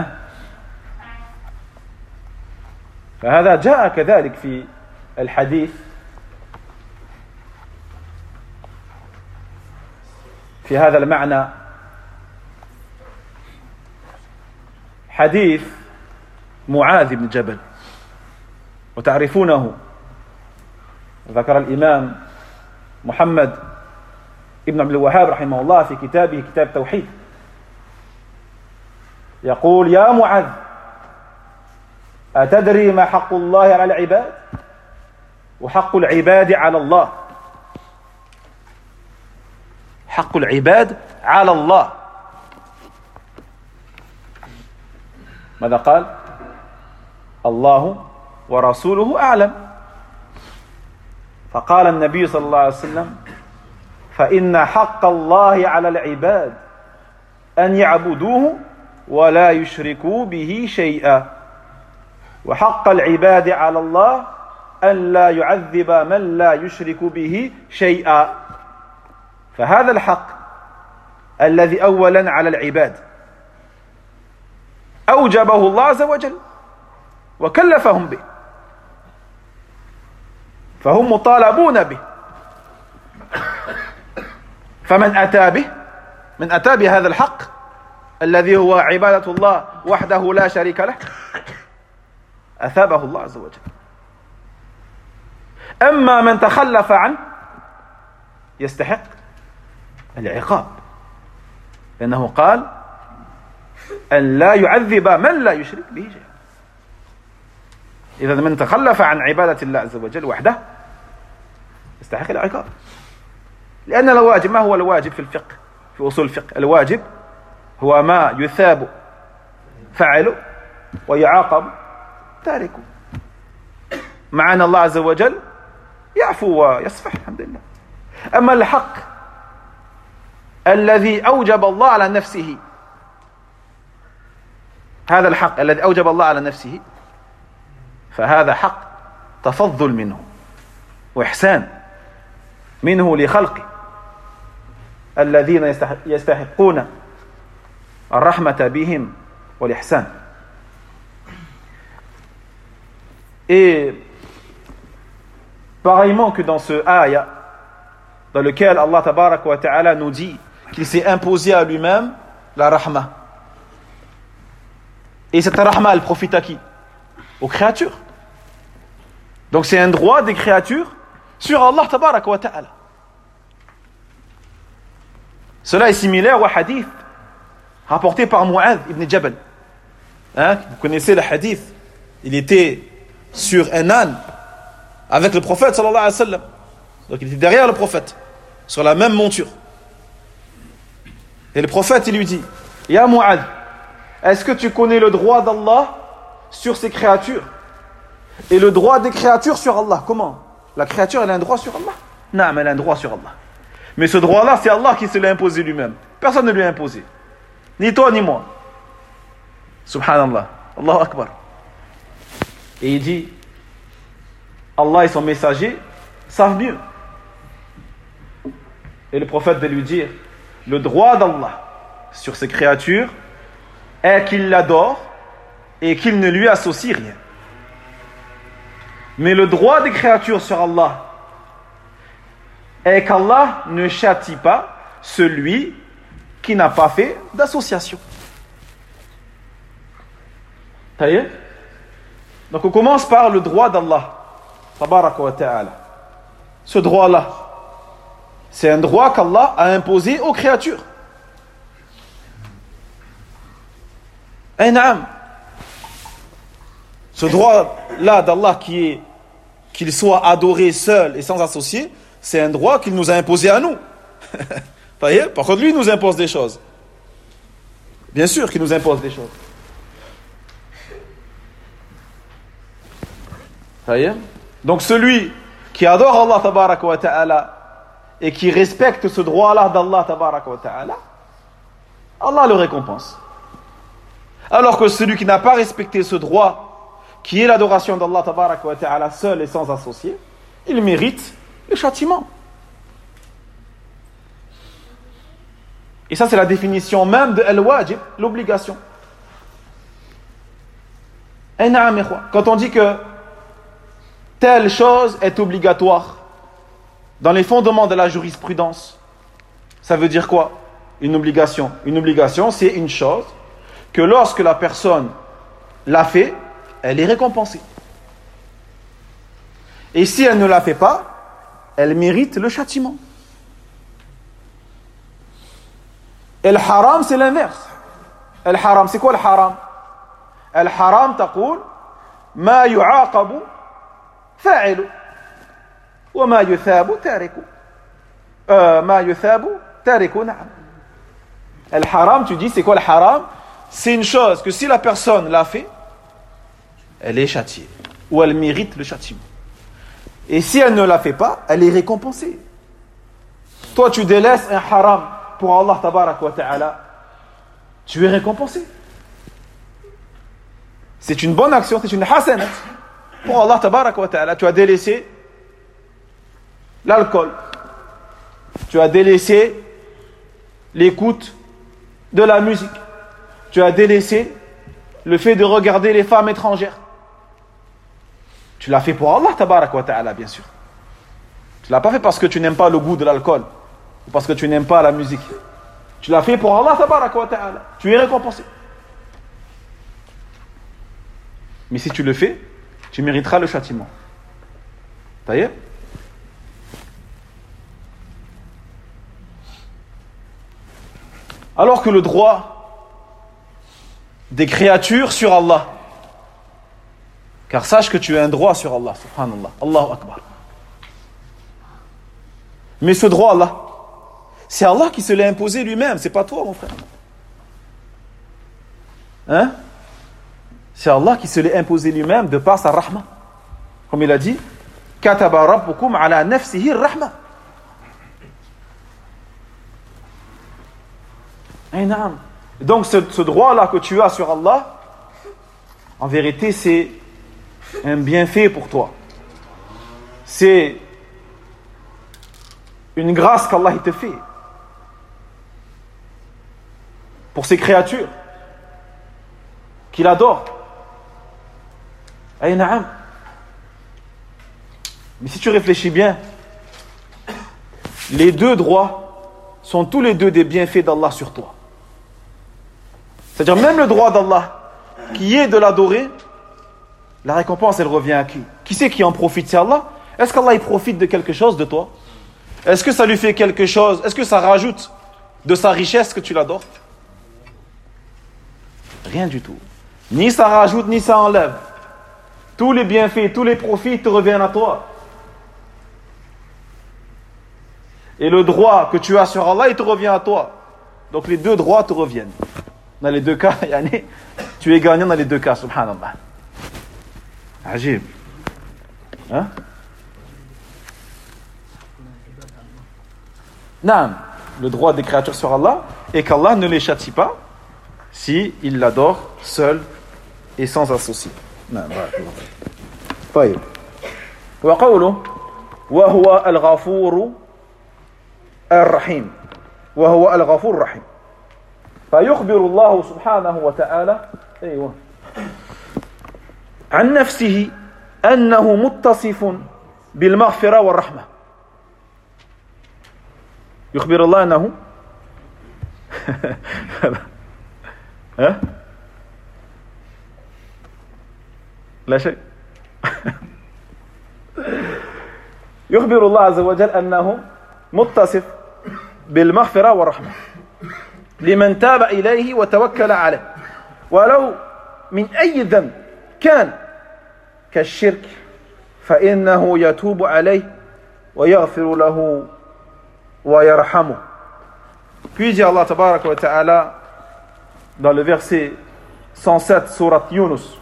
فهذا جاء كذلك في الحديث في هذا المعنى حديث معاذ بن جبل وتعرفونه. ذكر الإمام محمد ابن عبد الوهاب رحمه الله في كتابه كتاب توحيد، يقول: يا معاذ أتدري ما حق الله على العباد وحق العباد على الله حق العباد على الله ماذا قال الله ورسوله أعلم فقال النبي صلى الله عليه وسلم فإن حق الله على العباد أن يعبدوه ولا يشركوا به شيئا وحق العباد على الله أن لا يعذب من لا يشرك به شيئا فهذا الحق الذي أولا على العباد أوجبه الله عز وجل وكلفهم به فهم مطالبون به فمن أتى به من أتى بهذا الحق الذي هو عبادة الله وحده لا شريك له أثابه الله عز وجل أما من تخلف عنه يستحق العقاب لأنه قال أن لا يعذب من لا يشرك به شيئا إذا من تخلف عن عبادة الله عز وجل وحده يستحق العقاب لأن الواجب ما هو الواجب في الفقه في أصول الفقه الواجب هو ما يثاب فعله ويعاقب تاركه مع أن الله عز وجل يعفو ويصفح الحمد لله أما الحق الذي أوجب الله على نفسه هذا الحق الذي أوجب الله على نفسه فهذا حق تفضل منه وإحسان منه لخلقه الذين يستحقون الرحمة بهم والإحسان. Et pareillement que dans ce ayah dans lequel Allah tabarak wa ta'ala nous dit qu'il s'est imposé à lui-même la rahma. Et cette rahma, elle profite à qui? Aux créatures. Donc c'est un droit des créatures sur Allah tabarak wa ta'ala. Cela est similaire au hadith rapporté par Mu'adh ibn Jabal. Hein? Vous connaissez le hadith. Il était sur un âne avec le prophète sallallahu alayhi wa sallam. Donc il était derrière le prophète, sur la même monture. Et le prophète, il lui dit, Ya Mu'adh, est-ce que tu connais le droit d'Allah sur ses créatures et le droit des créatures sur Allah? Comment? La créature, elle a un droit sur Allah? Non, mais elle a un droit sur Allah. Mais ce droit-là, c'est Allah qui se l'a imposé lui-même. Personne ne lui a imposé. Ni toi, ni moi. Subhanallah. Allahu Akbar. Et il dit, Allah et son messager savent mieux. Et le prophète va lui dire, le droit d'Allah sur ses créatures est qu'il l'adore et qu'il ne lui associe rien. Mais le droit des créatures sur Allah est qu'Allah ne châtie pas celui qui n'a pas fait d'association. Ça y est? Donc on commence par le droit d'Allah tabaraka wa ta'ala. Ce droit-là, c'est un droit qu'Allah a imposé aux créatures. Et naam. Ce droit-là d'Allah qui est qu'il soit adoré seul et sans associé, c'est un droit qu'il nous a imposé à nous. Par contre, lui, il nous impose des choses. Bien sûr qu'il nous impose des choses. Donc celui qui adore Allah tabaraka wa ta'ala et qui respecte ce droit-là d'Allah tabaraka wa ta'ala, Allah le récompense. Alors que celui qui n'a pas respecté ce droit, qui est l'adoration d'Allah tabaraka wa ta'ala seul et sans associé, il mérite le châtiment. Et ça, c'est la définition même de al-wajib, l'obligation. Quand on dit que telle chose est obligatoire dans les fondements de la jurisprudence, ça veut dire quoi? Une obligation. Une obligation, c'est une chose que lorsque la personne l'a fait, elle est récompensée. Et si elle ne la fait pas, elle mérite le châtiment. Et le haram, c'est l'inverse. Le haram, c'est quoi le haram? Le haram, taqoul, ما يعاقب فاعل وما يثاب تارك euh, ما يثاب تارك نعم. Le haram, tu dis, c'est quoi le haram? C'est une chose que si la personne l'a fait, elle est châtiée, ou elle mérite le châtiment. Et si elle ne la fait pas, elle est récompensée. Toi, tu délaisses un haram pour Allah tabarak wa ta'ala, tu es récompensé. C'est une bonne action, c'est une hasanat pour Allah tabarak wa ta'ala. Tu as délaissé l'alcool, tu as délaissé l'écoute de la musique, tu as délaissé le fait de regarder les femmes étrangères. Tu l'as fait pour Allah tabarak wa ta'ala, bien sûr. Tu l'as pas fait parce que tu n'aimes pas le goût de l'alcool ou parce que tu n'aimes pas la musique. Tu l'as fait pour Allah tabarak wa ta'ala. Tu es récompensé. Mais si tu le fais, tu mériteras le châtiment. Taïeb. Alors que le droit des créatures sur Allah, car sache que tu as un droit sur Allah, subhanallah, Allahu Akbar. Mais ce droit-là, c'est Allah qui se l'a imposé lui-même, c'est pas toi, mon frère. Hein? C'est Allah qui se l'a imposé lui-même de par sa rahma. Comme il a dit, kataba rabbukum ala nafsihi rahma. Donc ce, ce droit-là que tu as sur Allah, en vérité, c'est un bienfait pour toi. C'est une grâce qu'Allah te fait pour ces créatures qu'il adore. Ay na'am. Mais si tu réfléchis bien, les deux droits sont tous les deux des bienfaits d'Allah sur toi. C'est-à-dire même le droit d'Allah qui est de l'adorer, la récompense elle revient à qui? Qui c'est qui en profite? C'est Allah. Est-ce qu'Allah il profite de quelque chose de toi? Est-ce que ça lui fait quelque chose? Est-ce que ça rajoute de sa richesse que tu l'adores? Rien du tout. Ni ça rajoute, ni ça enlève. Tous les bienfaits, tous les profits te reviennent à toi. Et le droit que tu as sur Allah, il te revient à toi. Donc les deux droits te reviennent. Dans les deux cas, tu es gagnant dans les deux cas, subhanallah. Ajib. Hein? Naam, le droit des créatures sur Allah, et qu'Allah ne les châtie pas si il l'adore seul et sans associé. Naam, barakallah. طيب. وقوله وهو الغفور الرحيم وهو الغفور الرحيم. فيخبر الله سبحانه وتعالى أيوة عن نفسه أنه متصف بالمغفرة والرحمة. يخبر الله أنه ها لا شيء. يخبر الله عز وجل أنه متصف بالمغفرة والرحمة لمن تاب إليه وتوكل عليه ولو من أي ذنب كان كالشرك فإنه يتوب عليه ويغفر له ويرحمه. Puis dit Allah tabaraka wa ta'ala dans le verset cent sept surat Yunus,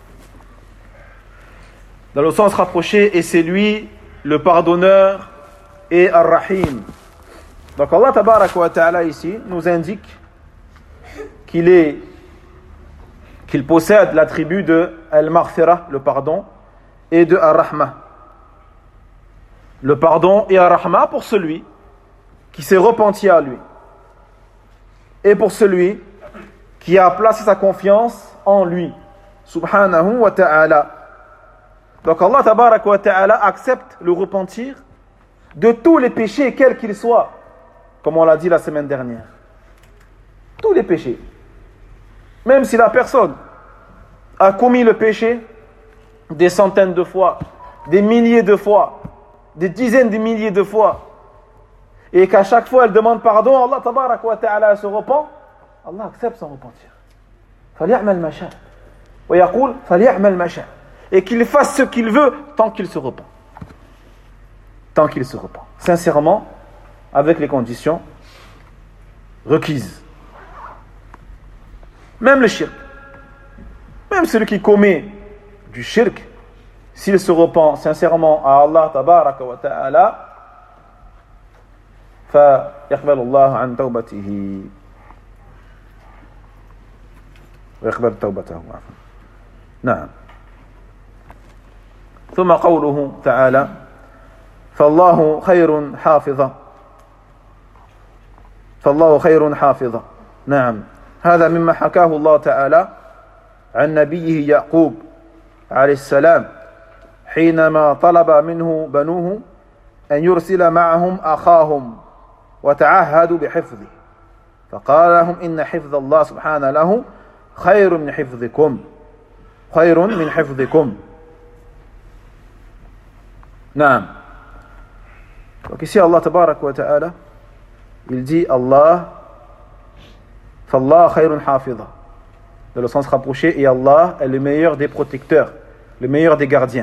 dans le sens rapproché, et c'est lui le pardonneur et Ar-Rahim. Donc Allah tabaraka wa ta'ala ici nous indique qu'il est qu'il possède l'attribut de Al-Maghfirah, le pardon, et de Ar-Rahma. Le pardon et Ar-Rahma pour celui qui s'est repenti à lui et pour celui qui a placé sa confiance en lui, subhanahu wa ta'ala. Donc Allah tabaraka wa ta'ala accepte le repentir de tous les péchés, quels qu'ils soient, comme on l'a dit la semaine dernière. Tous les péchés. Même si la personne a commis le péché des centaines de fois, des milliers de fois, des dizaines de milliers de fois, et qu'à chaque fois elle demande pardon, Allah tabaraka wa ta'ala se repent, Allah accepte son repentir. فَلْيَعْمَلْ مَا شَاءَ وَيَقُولُ فَلْيَعْمَلْ مَا شَاءَ. et qu'il fasse ce qu'il veut tant qu'il se repent. Tant qu'il se repent. Sincèrement, avec les conditions requises. Même le shirk. Même celui qui commet du shirk, s'il se repent sincèrement à Allah tabaraka wa ta'ala, فيقبل الله عن توبته ويقبل توبته. نعم. ثم قوله تعالى فالله خير حافظا فالله خير حافظا. نعم. هذا مما حكاه الله تعالى عن نبيه يعقوب عليه السلام حينما طلب منه بنوه أن يرسل معهم أخاهم وتعهدوا بحفظه فقال لهم إن حفظ الله سبحانه له خير من حفظكم خير من حفظكم. نعم. Donc ici Allah tabarak wa ta'ala il dit Allah فالله خير حافظا dans le sens rapproché, et Allah est le meilleur des protecteurs, le meilleur des gardiens.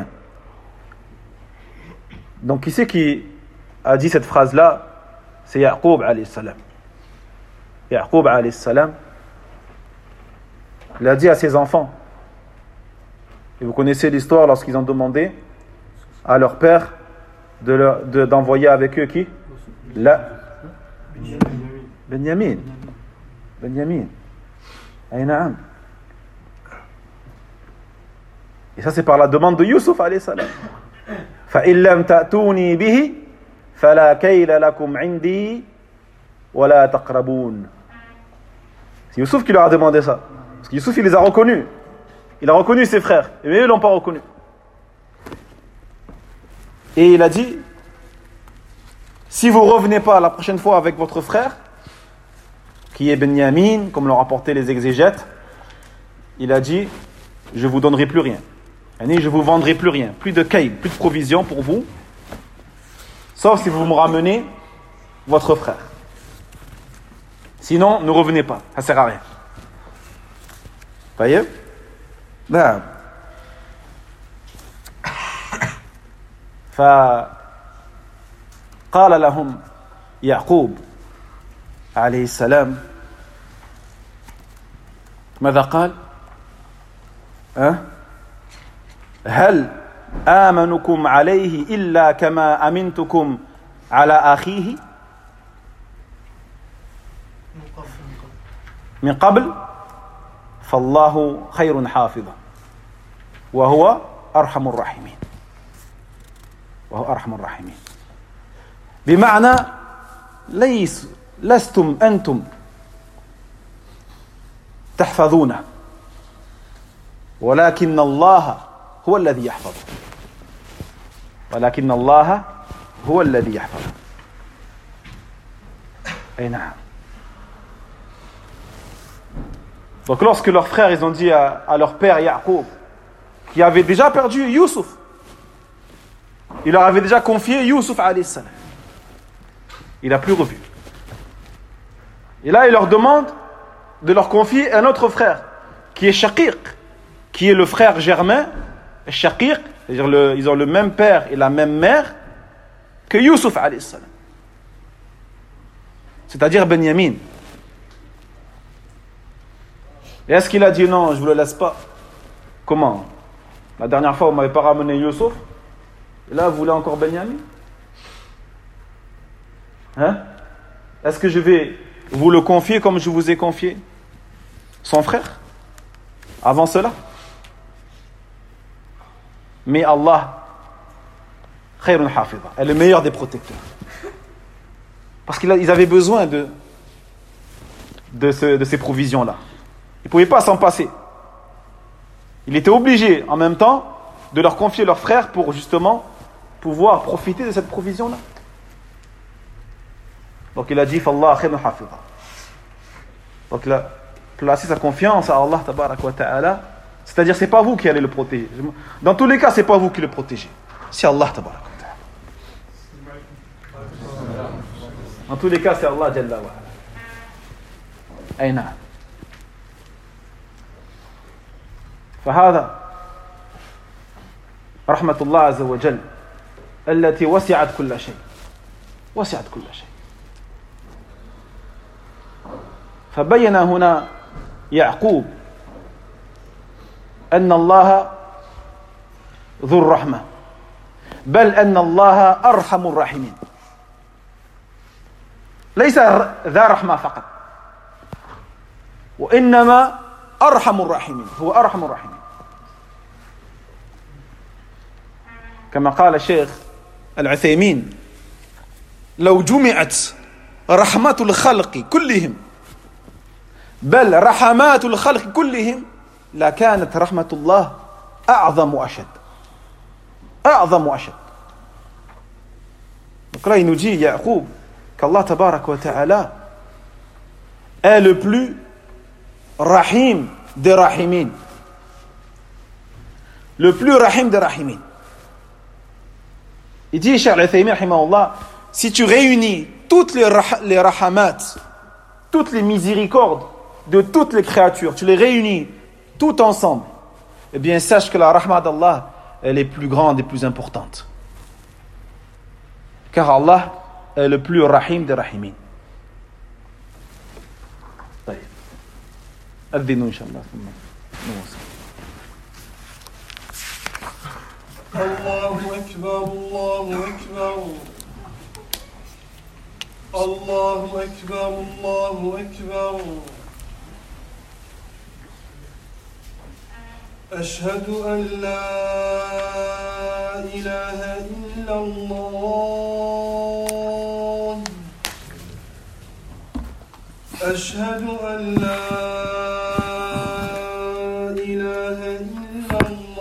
Donc qui c'est qui a dit cette phrase-là? C'est Ya'qub alayhi salam. Ya'qub alayhi salam, il a dit à ses enfants, et vous connaissez l'histoire lorsqu'ils ont demandé à leur père de leur, de, d'envoyer avec eux qui? La Benyamin. Benyamin. Aïna'am. Et ça c'est par la demande de Yusuf alayhi salam. فَإِن لَمْ تَأْتُونِي بِهِ فَلَا كَيْلَ لَكُمْ عِنْدِي وَلَا تَقْرَبُونَ. C'est Yusuf qui leur a demandé ça. Parce que Yusuf il les a reconnus. Il a reconnu ses frères. Mais eux ne l'ont pas reconnu. Et il a dit, si vous ne revenez pas la prochaine fois avec votre frère, qui est Benyamin, comme l'ont rapporté les exégètes, il a dit, je ne vous donnerai plus rien. Je ne vous vendrai plus rien. Plus de kayl, plus de provisions pour vous. Sauf si vous me ramenez votre frère. Sinon, ne revenez pas. Ça ne sert à rien. Voyez? نعم. فقال لهم يعقوب عليه السلام ماذا قال؟ أه؟ هل آمنكم عليه إلا كما أمنتكم على أخيه من قبل فالله خير حافظا وهو أرحم الراحمين وهو أرحم الراحمين. بمعنى ليس لستم أنتم تحفظونه ولكن الله هو الذي يحفظ ولكن الله هو الذي يحفظ. أي نعم. Donc lorsque leurs frères ils ont dit à, à leur père Ya'qub, qui avait déjà perdu Yusuf, il leur avait déjà confié Yusuf alayhi salam, il n'a plus revu. Et là il leur demande de leur confier un autre frère qui est Shaqiq, qui est le frère germain. Shaqiq, c'est-à-dire le, ils ont le même père et la même mère que Yusuf alayhi salam, c'est-à-dire Benyamin. Et est-ce qu'il a dit non, je ne vous le laisse pas? Comment? La dernière fois, vous ne m'avez pas ramené Yusuf, et là, vous voulez encore Benyamin? Hein? Est-ce que je vais vous le confier comme je vous ai confié son frère avant cela? Mais Allah, khayrun hafidha, est le meilleur des protecteurs. Parce qu'ils avaient besoin de, de, ce, de ces provisions-là. Ils ne pouvaient pas s'en passer. Il était obligé en même temps de leur confier leurs frères pour justement pouvoir profiter de cette provision-là. Donc il a dit Fallah khayrun hafidha. Donc il a placé sa confiance à Allah tabarak wa ta'ala. C'est-à-dire c'est pas vous qui allez le protéger. Dans tous les cas, c'est pas vous qui le protégez. C'est Allah tabarak wa ta'ala. Dans tous les cas, c'est Allah jalla wa ala. Aïna. فهذا رحمة الله عز وجل التي وسعت كل شيء وسعت كل شيء. فبين هنا يعقوب أن الله ذو الرحمة، بل أن الله أرحم الراحمين، ليس ذا رحمة فقط، وإنما أرحم الراحمين، هو أرحم الراحمين. كما قال الشيخ العثيمين: لو جمعت رحمة الخلق كلهم بل رحمات الخلق كلهم لكانت رحمة الله أعظم وأشد أعظم وأشد. Donc là il nous dit, Ya'qub, qu'Allah tabarak wa ta'ala est le plus rahim des rahimin, le plus rahim des rahimin. Il dit, Cheikh Al-Uthaymin rahimahullah, si tu réunis toutes les, rah- les rahamat, toutes les miséricordes de toutes les créatures, tu les réunis tout ensemble, eh bien sache que la rahma d'Allah, elle est plus grande et plus importante. Car Allah est le plus rahim des rahimin. طيب أذنوا إن شاء الله ثم نواصل. الله أكبر الله أكبر الله أكبر الله أكبر أشهد أن لا إله إلا الله أشهد أن لا إله إلا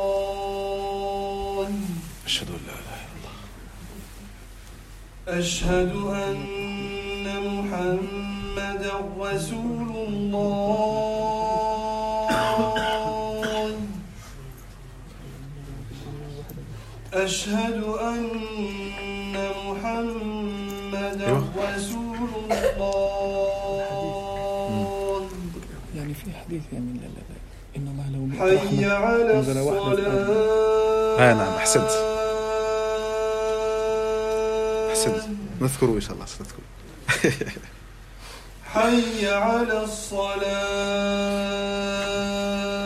الله أشهد أن لا إله إلا الله أشهد أن محمدا رسول الله أشهد أن محمدا رسول الله. يعني في حديث يعني لا لا لا إن الله لو حي على الصلاة. آه نعم أحسنت أحسنت نذكره إن شاء الله سنذكره. حي على الصلاة.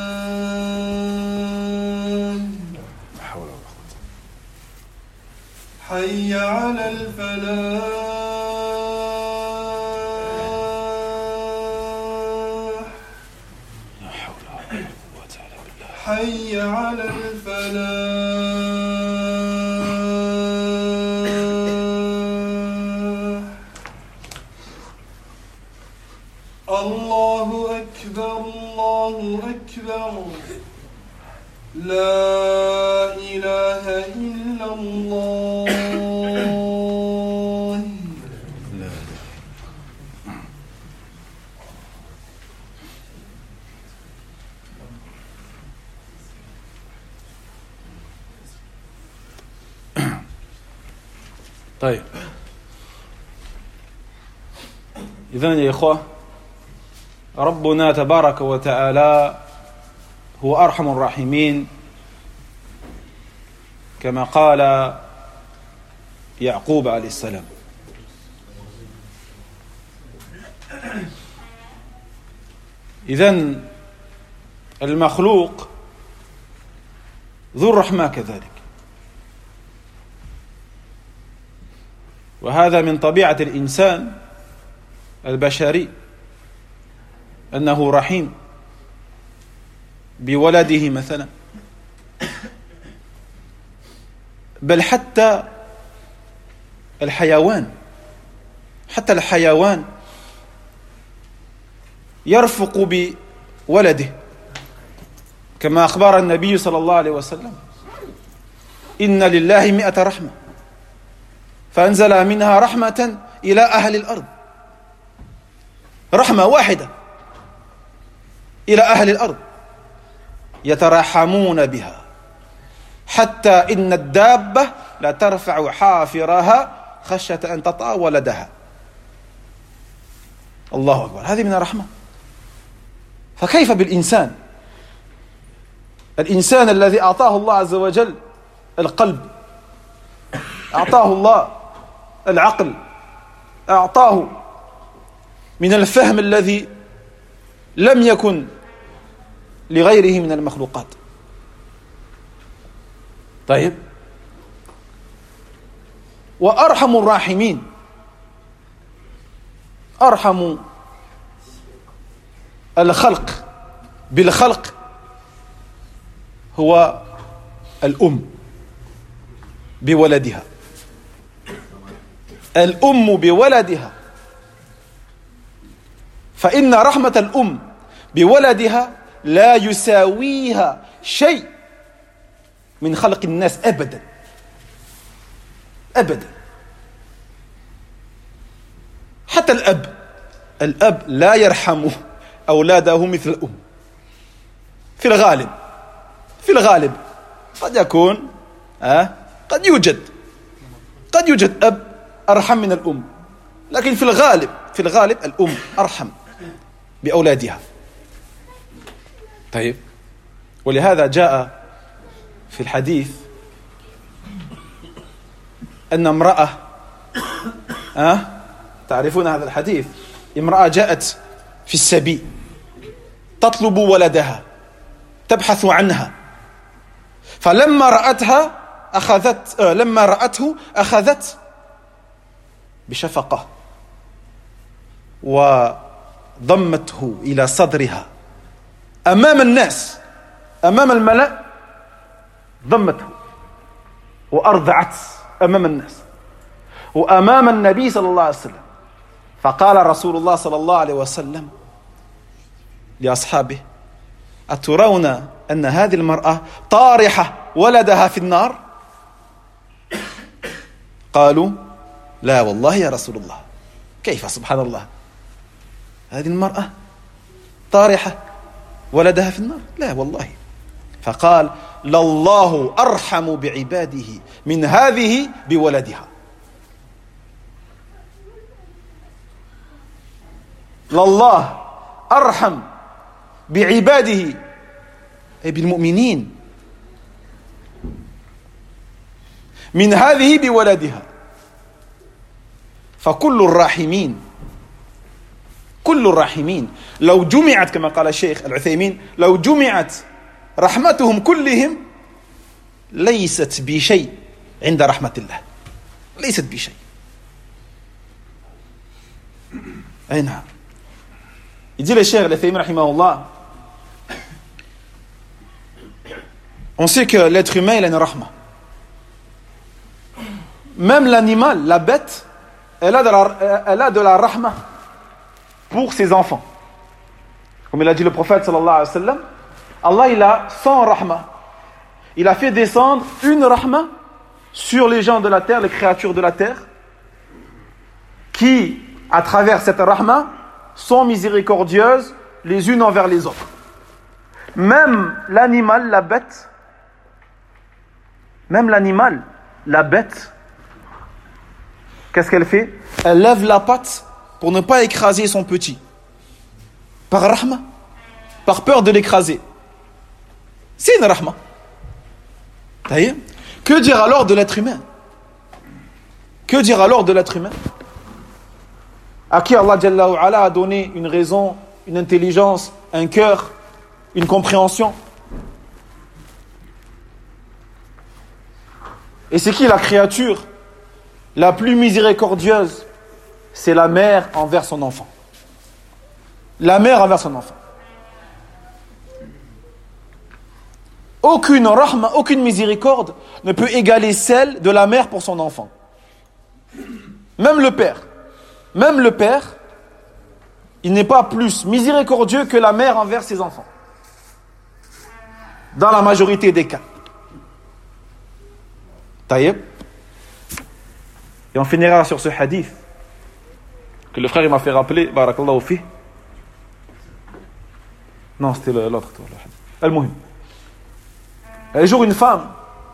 حي على الفلاح. لا حول ولا قوة إلا بالله. حي على الفلاح. الله أكبر الله أكبر لا إله إلا الله. لا طيب إذن يا إخوة ربنا تبارك وتعالى هو أرحم الراحمين كما قال يعقوب عليه السلام. إذن المخلوق ذو الرحمة كذلك، وهذا من طبيعة الإنسان البشري أنه رحيم بولده مثلا، بل حتى الحيوان حتى الحيوان يرفق بولده كما أخبر النبي صلى الله عليه وسلم إن لله مئة رحمة فأنزل منها رحمة إلى أهل الأرض، رحمة واحدة إلى أهل الأرض يترحمون بها حتى إن الدابة لا ترفع حافرها خشية أن تطأ ولدها. الله أكبر، هذه من الرحمة. فكيف بالإنسان الإنسان الذي أعطاه الله عز وجل القلب، أعطاه الله العقل، أعطاه من الفهم الذي لم يكن لغيره من المخلوقات. طيب، وأرحم الراحمين، أرحم الخلق بالخلق هو الأم بولدها، الأم بولدها، فإن رحمة الأم بولدها لا يساويها شيء من خلق الناس أبدا أبدا. حتى الأب الأب لا يرحم أولاده مثل الأم في الغالب في الغالب قد يكون أه؟ قد يوجد قد يوجد أب أرحم من الأم، لكن في الغالب في الغالب الأم أرحم بأولادها. طيب، ولهذا جاء في الحديث أن امرأة أه؟ تعرفون هذا الحديث، امرأة جاءت في السبي تطلب ولدها تبحث عنها، فلما رأتها أخذت آه لما رأته أخذت بشفقة وضمته إلى صدرها أمام الناس، أمام الملأ، ضمته وأرضعت أمام الناس وأمام النبي صلى الله عليه وسلم. فقال رسول الله صلى الله عليه وسلم لأصحابه: أترون أن هذه المرأة طارحة ولدها في النار؟ قالوا: لا والله يا رسول الله. كيف؟ سبحان الله، هذه المرأة طارحة ولدها في النار؟ لا والله. فقال: لله أرحم بعباده من هذه بولدها. لله أرحم بعباده أي بالمؤمنين من هذه بولدها. فكل الراحمين كل الراحمين لو جمعت كما قال الشيخ العثيمين لو جمعت رحمتهم كلهم ليست بشيء عند رحمة الله، ليست بشيء. أي نعم. Il dit le cheikh al-Uthaymin rahimahullah, on sait que l'être humain il a une rahma. Même l'animal, la bête, elle a de la, elle a de la rahma pour ses enfants. Comme il a dit le prophète sallallahu alayhi wa sallam, Allah il a cent rahma. Il a fait descendre une rahma sur les gens de la terre, les créatures de la terre, qui, à travers cette rahma, sont miséricordieuses les unes envers les autres. Même l'animal, la bête, même l'animal, la bête, qu'est-ce qu'elle fait? Elle lève la patte pour ne pas écraser son petit. Par rahma, par peur de l'écraser. C'est une rahma. Que dire alors de l'être humain? Que dire alors de l'être humain? À qui Allah Jalla wa Ala a donné une raison, une intelligence, un cœur, une compréhension. Et c'est qui la créature la plus miséricordieuse? C'est la mère envers son enfant. La mère envers son enfant. Aucune rahma, aucune miséricorde ne peut égaler celle de la mère pour son enfant. Même le père. Même le père, il n'est pas plus miséricordieux que la mère envers ses enfants. Dans la majorité des cas. Taïeb. Et on finira sur ce hadith que le frère il m'a fait rappeler. Barakallahu fi. Non, c'était l'autre. Al-Muhim. Un jour, une femme,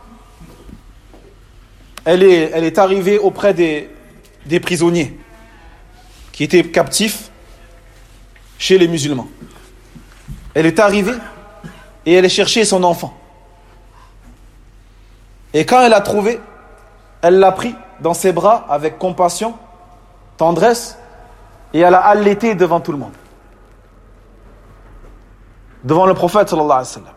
elle est, elle est arrivée auprès des, des prisonniers qui étaient captifs chez les musulmans. Elle est arrivée et elle cherchait son enfant. Et quand elle l'a trouvé, elle l'a pris dans ses bras avec compassion, tendresse, et elle a allaité devant tout le monde. Devant le prophète sallallahu alayhi wa sallam.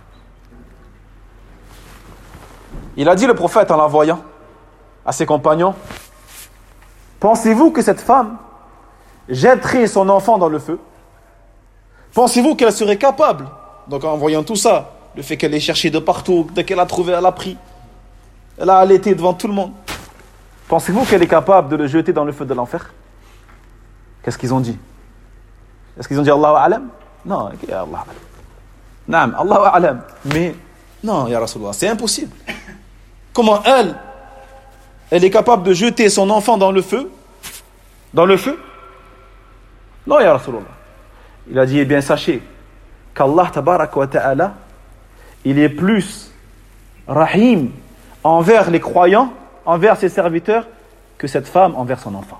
Il a dit, le prophète, en la voyant à ses compagnons, pensez-vous que cette femme jetterait son enfant dans le feu? Pensez-vous qu'elle serait capable? Donc en voyant tout ça, le fait qu'elle ait cherché de partout, dès qu'elle a trouvé, elle a pris, elle a allaité devant tout le monde, pensez-vous qu'elle est capable de le jeter dans le feu de l'enfer? Qu'est-ce qu'ils ont dit? Est-ce qu'ils ont dit Allahu a'lam? Non, ya Allah. Naam, Allahu a'lam. Mais non, ya Rasulullah, c'est impossible. Comment elle, elle est capable de jeter son enfant dans le feu? Dans le feu? Non, ya Rasulullah. Il a dit, eh bien, sachez qu'Allah tabaraka wa ta'ala, il est plus rahim envers les croyants, envers ses serviteurs, que cette femme envers son enfant.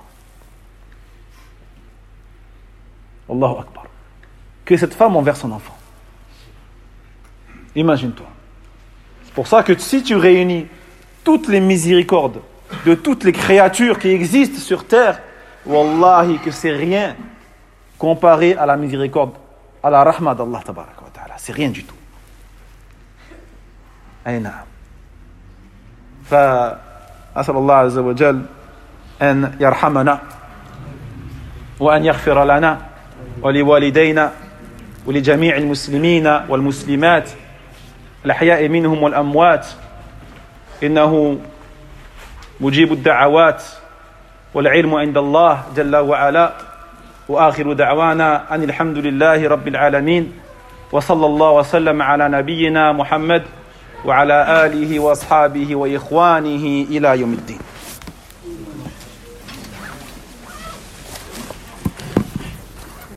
Allahu Akbar. Que cette femme envers son enfant. Imagine-toi. C'est pour ça que si tu réunis toutes les miséricordes de toutes les créatures qui existent sur terre, wallahi que c'est rien comparé à la miséricorde, à la rahma d'Allah tabaraka wa ta'ala. C'est rien du tout. Aïe naam. فأسأل الله عز وجل أن يرحمنا وأن يغفر لنا ولوالدينا ولجميع المسلمين والمسلمات الأحياء منهم والأموات إنه مجيب الدعوات والعلم عند الله جل وعلا وآخر دعوانا أن الحمد لله رب العالمين وصلى الله وسلم على نبينا محمد وعلى آله وأصحابه وإخوانه إلى يوم الدين.